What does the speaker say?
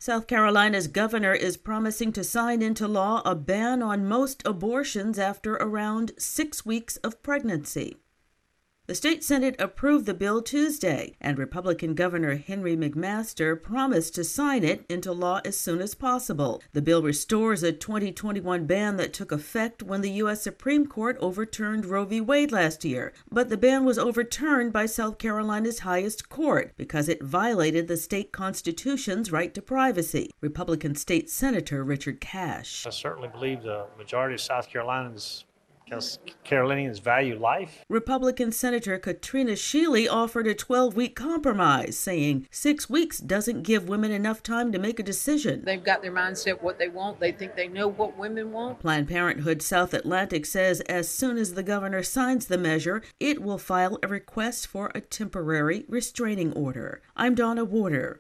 South Carolina's governor is promising to sign into law a ban on most abortions after around 6 weeks of pregnancy. The state Senate approved the bill Tuesday, and Republican Governor Henry McMaster promised to sign it into law as soon as possible. The bill restores a 2021 ban that took effect when the U.S. Supreme Court overturned Roe v. Wade last year. But the ban was overturned by South Carolina's highest court because it violated the state constitution's right to privacy. Republican State Senator Richard Cash. I certainly believe the majority of South Carolinians value life. Republican Senator Katrina Shealy offered a 12-week compromise, saying 6 weeks doesn't give women enough time to make a decision. They've got their mindset what they want. They think they know what women want. Planned Parenthood South Atlantic says as soon as the governor signs the measure, it will file a request for a temporary restraining order. I'm Donna Warder.